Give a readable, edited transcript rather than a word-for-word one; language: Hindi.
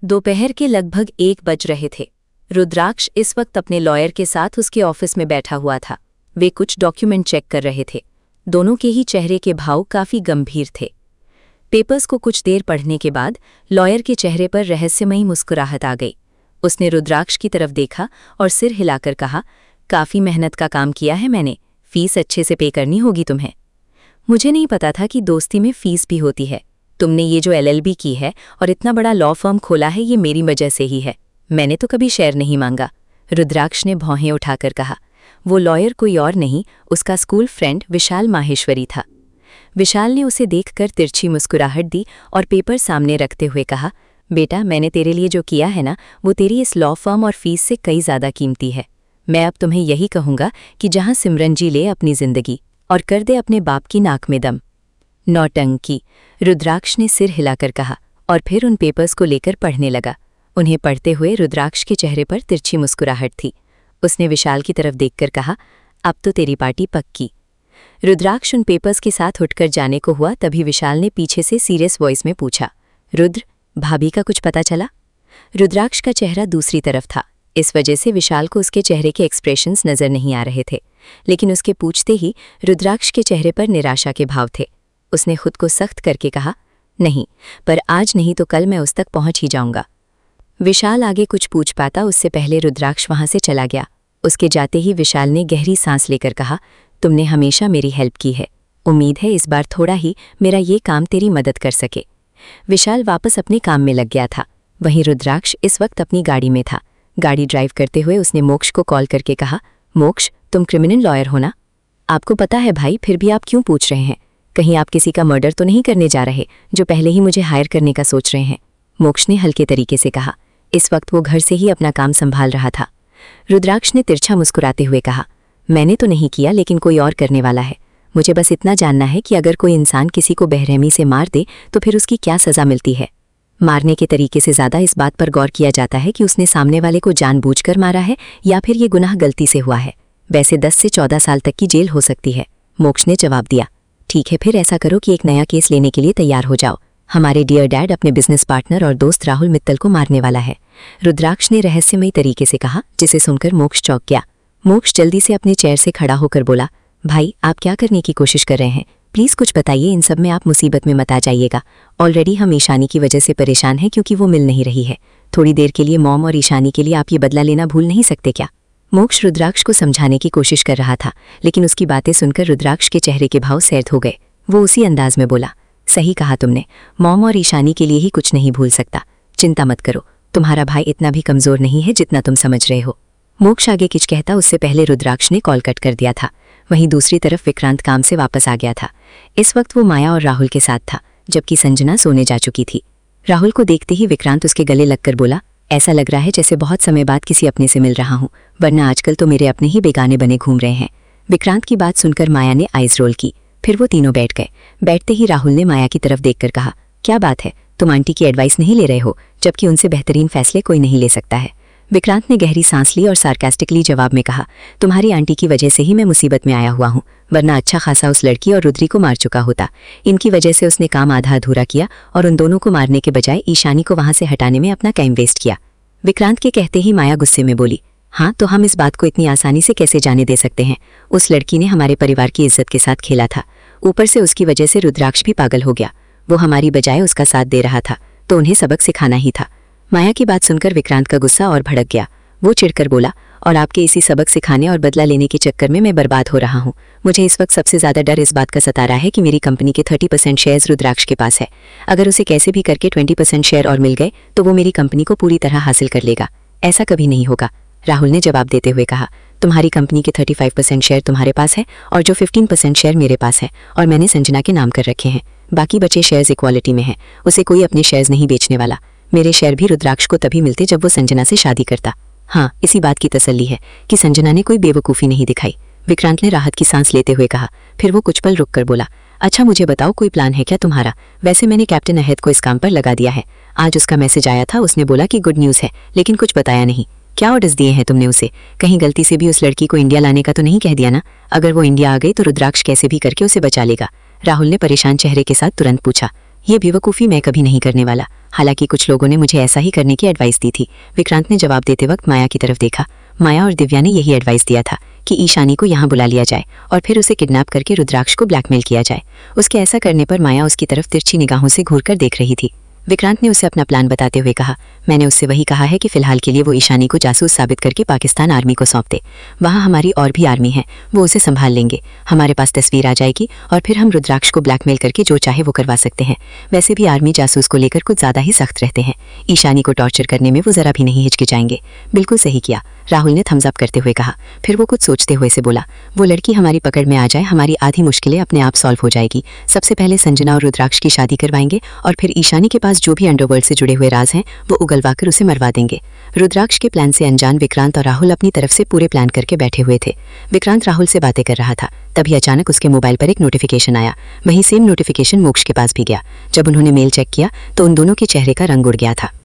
दोपहर के लगभग 1 बज रहे थे। रुद्राक्ष इस वक्त अपने लॉयर के साथ उसके ऑफिस में बैठा हुआ था। वे कुछ डॉक्यूमेंट चेक कर रहे थे। दोनों के ही चेहरे के भाव काफी गंभीर थे। पेपर्स को कुछ देर पढ़ने के बाद लॉयर के चेहरे पर रहस्यमयी मुस्कुराहट आ गई। उसने रुद्राक्ष की तरफ देखा और सिर हिलाकर कहा, काफी मेहनत का काम किया है मैंने, फीस अच्छे से पे करनी होगी तुम्हें। मुझे नहीं पता था कि दोस्ती में फीस भी होती है। तुमने ये जो LLB की है और इतना बड़ा लॉ फर्म खोला है, ये मेरी वजह से ही है। मैंने तो कभी शेयर नहीं मांगा। रुद्राक्ष ने भौहें उठाकर कहा। वो लॉयर कोई और नहीं, उसका स्कूल फ्रेंड विशाल माहेश्वरी था। विशाल ने उसे देखकर तिरछी मुस्कुराहट दी और पेपर सामने रखते हुए कहा, बेटा, मैंने तेरे लिए जो किया है ना, वो तेरी इस लॉ फर्म और फीस से कई ज़्यादा कीमती है। मैं अब तुम्हें यही कहूँगा कि जहाँ सिमरन जी ले अपनी जिंदगी और कर दे अपने बाप की नाक में दम। नौटंकी, रुद्राक्ष ने सिर हिलाकर कहा और फिर उन पेपर्स को लेकर पढ़ने लगा। उन्हें पढ़ते हुए रुद्राक्ष के चेहरे पर तिरछी मुस्कुराहट थी। उसने विशाल की तरफ देखकर कहा, अब तो तेरी पार्टी पक्की। रुद्राक्ष उन पेपर्स के साथ उठकर जाने को हुआ, तभी विशाल ने पीछे से सीरियस वॉइस में पूछा, रुद्र, भाभी का कुछ पता चला? रुद्राक्ष का चेहरा दूसरी तरफ था, इस वजह से विशाल को उसके चेहरे के एक्सप्रेशंस नजर नहीं आ रहे थे। लेकिन उसके पूछते ही रुद्राक्ष के चेहरे पर निराशा के भाव थे। उसने खुद को सख्त करके कहा, नहीं, पर आज नहीं तो कल मैं उस तक पहुंच ही जाऊंगा। विशाल आगे कुछ पूछ पाता उससे पहले रुद्राक्ष वहां से चला गया। उसके जाते ही विशाल ने गहरी सांस लेकर कहा, तुमने हमेशा मेरी हेल्प की है, उम्मीद है इस बार थोड़ा ही मेरा ये काम तेरी मदद कर सके। विशाल वापस अपने काम में लग गया था। वहीं रुद्राक्ष इस वक्त अपनी गाड़ी में था। गाड़ी ड्राइव करते हुए उसने मोक्ष को कॉल करके कहा, मोक्ष, तुम क्रिमिनल लॉयर हो ना? आपको पता है भाई, फिर भी आप क्यों पूछ रहे हैं? कहीं आप किसी का मर्डर तो नहीं करने जा रहे, जो पहले ही मुझे हायर करने का सोच रहे हैं? मोक्ष ने हल्के तरीके से कहा। इस वक्त वो घर से ही अपना काम संभाल रहा था। रुद्राक्ष ने तिरछा मुस्कुराते हुए कहा, मैंने तो नहीं किया, लेकिन कोई और करने वाला है। मुझे बस इतना जानना है कि अगर कोई इंसान किसी को बेरहमी से मार दे तो फिर उसकी क्या सज़ा मिलती है? मारने के तरीके से ज़्यादा इस बात पर गौर किया जाता है कि उसने सामने वाले को जानबूझकर मारा है या फिर ये गुनाह गलती से हुआ है। वैसे 10 से 14 साल तक की जेल हो सकती है। मोक्ष ने जवाब दिया। ठीक है, फिर ऐसा करो कि एक नया केस लेने के लिए तैयार हो जाओ। हमारे डियर डैड अपने बिजनेस पार्टनर और दोस्त राहुल मित्तल को मारने वाला है, रुद्राक्ष ने रहस्यमयी तरीके से कहा, जिसे सुनकर मोक्ष चौंक गया। मोक्ष जल्दी से अपने चेयर से खड़ा होकर बोला, भाई, आप क्या करने की कोशिश कर रहे हैं? प्लीज़ कुछ बताइए, इन सब में आप मुसीबत में मत आ जाइएगा। ऑलरेडी हम ईशानी की वजह से परेशान हैं क्योंकि वो मिल नहीं रही है। थोड़ी देर के लिए मॉम और ईशानी के लिए आप ये बदला लेना भूल नहीं सकते क्या? मोक्ष रुद्राक्ष को समझाने की कोशिश कर रहा था, लेकिन उसकी बातें सुनकर रुद्राक्ष के चेहरे के भाव सैर्द हो गए। वो उसी अंदाज में बोला, सही कहा तुमने, मॉम और ईशानी के लिए ही कुछ नहीं भूल सकता। चिंता मत करो, तुम्हारा भाई इतना भी कमज़ोर नहीं है जितना तुम समझ रहे हो। मोक्ष आगे कुछ कहता उससे पहले रुद्राक्ष ने कॉल कट कर दिया था। वहीं दूसरी तरफ विक्रांत काम से वापस आ गया था। इस वक्त वो माया और राहुल के साथ था, जबकि संजना सोने जा चुकी थी। राहुल को देखते ही विक्रांत उसके गले लगकर बोला, ऐसा लग रहा है जैसे बहुत समय बाद किसी अपने से मिल रहा हूँ, वरना आजकल तो मेरे अपने ही बेगाने बने घूम रहे हैं। विक्रांत की बात सुनकर माया ने आइज रोल की। फिर वो तीनों बैठ गए। बैठते ही राहुल ने माया की तरफ देखकर कहा, क्या बात है, तुम आंटी की एडवाइस नहीं ले रहे हो, जबकि उनसे बेहतरीन फैसले कोई नहीं ले सकता है? विक्रांत ने गहरी सांस ली और सार्कास्टिकली जवाब में कहा, तुम्हारी आंटी की वजह से ही मैं मुसीबत में आया हुआ हूँ, वरना अच्छा खासा उस लड़की और रुद्री को मार चुका होता। इनकी वजह से उसने काम आधा अधूरा किया और उन दोनों को मारने के बजाय ईशानी को वहां से हटाने में अपना टाइम वेस्ट किया। विक्रांत के कहते ही माया गुस्से में बोली, हाँ, तो हम इस बात को इतनी आसानी से कैसे जाने दे सकते हैं? उस लड़की ने हमारे परिवार की इज्जत के साथ खेला था, ऊपर से उसकी वजह से रुद्राक्ष भी पागल हो गया। वो हमारी बजाय उसका साथ दे रहा था, तो उन्हें सबक सिखाना ही था। माया की बात सुनकर विक्रांत का गुस्सा और भड़क गया। वो चिढ़कर बोला, और आपके इसी सबक सिखाने और बदला लेने के चक्कर में मैं बर्बाद हो रहा हूँ। मुझे इस वक्त सबसे ज़्यादा डर इस बात का सता रहा है कि मेरी कंपनी के 30% शेयर्स रुद्राक्ष के पास है। अगर उसे कैसे भी करके 20% शेयर और मिल गए तो वो मेरी कंपनी को पूरी तरह हासिल कर लेगा। ऐसा कभी नहीं होगा, राहुल ने जवाब देते हुए कहा। तुम्हारी कंपनी के 35% शेयर तुम्हारे पास है और जो 15% शेयर मेरे पास है, और मैंने संजना के नाम कर रखे हैं। बाकी बचे शेयर्स इक्वालिटी में हैं, उसे कोई अपने शेयर्स नहीं बेचने वाला। मेरे शेयर भी रुद्राक्ष को तभी मिलते जब वो संजना से शादी करता। हाँ, इसी बात की तसल्ली है कि संजना ने कोई बेवकूफ़ी नहीं दिखाई। विक्रांत ने राहत की सांस लेते हुए कहा। फिर वो कुछ पल रुककर बोला, अच्छा मुझे बताओ, कोई प्लान है क्या तुम्हारा? वैसे मैंने कैप्टन अहद को इस काम पर लगा दिया है। आज उसका मैसेज आया था, उसने बोला कि गुड न्यूज़ है, लेकिन कुछ बताया नहीं। क्या ऑर्डर्स दिए हैं तुमने उसे? कहीं गलती से भी उस लड़की को इंडिया लाने का तो नहीं कह दिया ना? अगर वो इंडिया आ गई तो रुद्राक्ष कैसे भी करके उसे बचा लेगा। राहुल ने परेशान चेहरे के साथ तुरंत पूछा। ये बेवकूफ़ी मैं कभी नहीं करने वाला। हालांकि कुछ लोगों ने मुझे ऐसा ही करने की एडवाइस दी थी। विक्रांत ने जवाब देते वक्त माया की तरफ देखा। माया और दिव्या ने यही एडवाइस दिया था कि ईशानी को यहाँ बुला लिया जाए और फिर उसे किडनैप करके रुद्राक्ष को ब्लैकमेल किया जाए। उसके ऐसा करने पर माया उसकी तरफ तिरछी निगाहों से घूरकर देख रही थी। विक्रांत ने उसे अपना प्लान बताते हुए कहा, मैंने उससे वही कहा है कि फिलहाल के लिए वो ईशानी को जासूस साबित करके पाकिस्तान आर्मी को सौंप दे। वहाँ हमारी और भी आर्मी है, वो उसे संभाल लेंगे। हमारे पास तस्वीर आ जाएगी और फिर हम रुद्राक्ष को ब्लैकमेल करके जो चाहे वो करवा सकते हैं। वैसे भी आर्मी जासूस को लेकर कुछ ज़्यादा ही सख्त रहते हैं। ईशानी को टॉर्चर करने में वो ज़रा भी नहीं हिचकिचाएंगे। बिल्कुल सही किया, राहुल ने थम्स अप करते हुए कहा। फिर वो कुछ सोचते हुए से बोला, वो लड़की हमारी पकड़ में आ जाए, हमारी आधी मुश्किलें अपने आप सॉल्व हो जाएगी। सबसे पहले संजना और रुद्राक्ष की शादी करवाएंगे और फिर ईशानी के पास जो भी अंडरवर्ल्ड से जुड़े हुए राज हैं वो उगलवाकर उसे मरवा देंगे। रुद्राक्ष के प्लान से अनजान विक्रांत और राहुल अपनी तरफ से पूरे प्लान करके बैठे हुए थे। विक्रांत राहुल से बातें कर रहा था, तभी अचानक उसके मोबाइल पर एक नोटिफिकेशन आया। वहीं सेम नोटिफिकेशन मोक्ष के पास भी गया। जब उन्होंने मेल चेक किया तो उन दोनों के चेहरे का रंग उड़ गया था।